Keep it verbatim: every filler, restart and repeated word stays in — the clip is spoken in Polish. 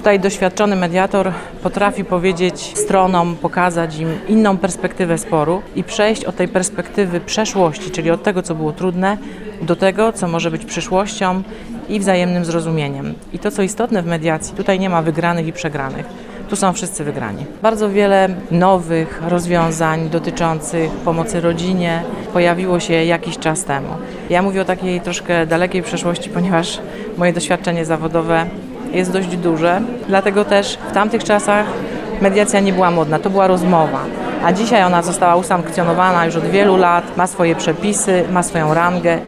Tutaj doświadczony mediator potrafi powiedzieć stronom, pokazać im inną perspektywę sporu i przejść od tej perspektywy przeszłości, czyli od tego, co było trudne, do tego, co może być przyszłością i wzajemnym zrozumieniem. I to, co istotne w mediacji, tutaj nie ma wygranych i przegranych. Tu są wszyscy wygrani. Bardzo wiele nowych rozwiązań dotyczących pomocy rodzinie pojawiło się jakiś czas temu. Ja mówię o takiej troszkę dalekiej przeszłości, ponieważ moje doświadczenie zawodowe jest dość duże. Dlatego też w tamtych czasach mediacja nie była modna, to była rozmowa. A dzisiaj ona została usankcjonowana już od wielu lat, ma swoje przepisy, ma swoją rangę.